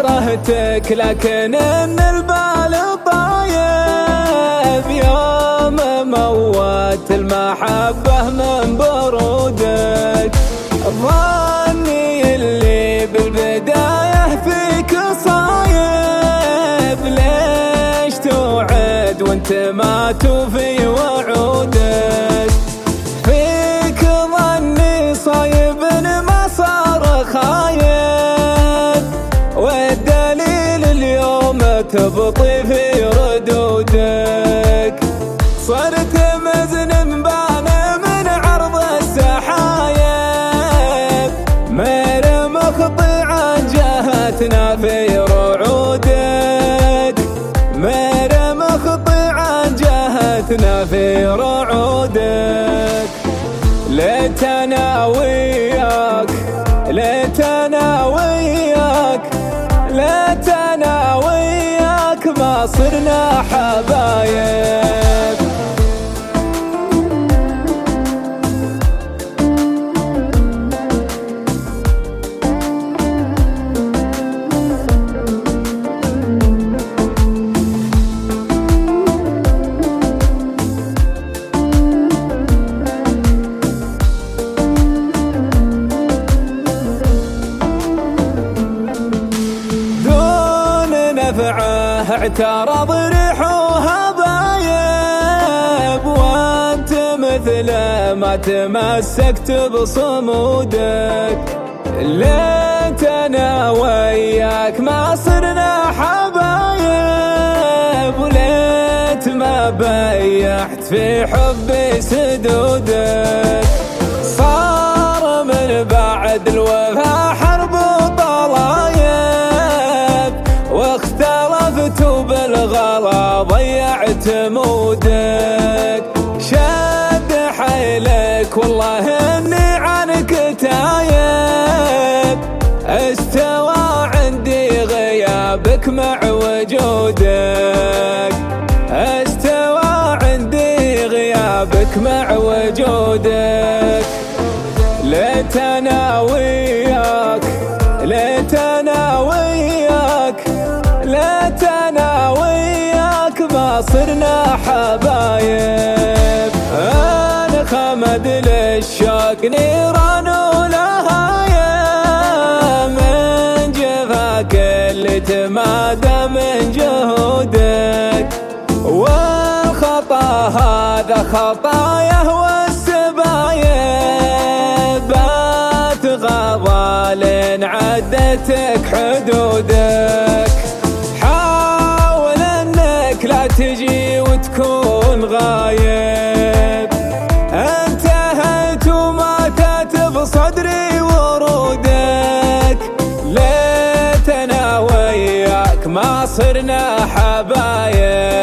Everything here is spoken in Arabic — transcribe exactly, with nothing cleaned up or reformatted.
كرهتك لكن ان البال طايب، يوم موت المحبة من برودك. ظني اللي بالبداية فيك صايب، ليش توعد وانت ما توفي وعودك؟ فيك ظني صايب ما صار خايب، والدليل اليوم تبطي في ردودك. صرت مزن بان من عرض السحايب، مير مخطي عن جهتنا في رعودك، مير مخطي عن جهتنا في رعودك. ليتنا وياك ليتنا وياك ليتنا وياك ما صرنا حبايب. اعترض ريحوها بايب، وانت مثل ما تمسكت بصمودك. ليتنا وياك ما صرنا حبايب، وليت ما بيحت في حبي سدودك. صار من بعد الوفا حرب وطلايب، واختلفت بالغلا ضيعت مودك. شد حيلك والله اني عنك تايب، استوى عندي غيابك مع وجودك، استوى عندي غيابك مع وجودك. ليتنا وياك ليتنا وياك ليتنا وياك ما صرنا حبايب. انا خمد للشوق نيران ولهاية، من جفاك اللي تمادى من جهودك. والخطا هذا خطايا والسبايب، بات غضال عدتك حدودك. حاول انك لا تجي وتكون غايب، انتهيت وماتت بصدري ورودك. ليتنا وياك ما صرنا حبايب.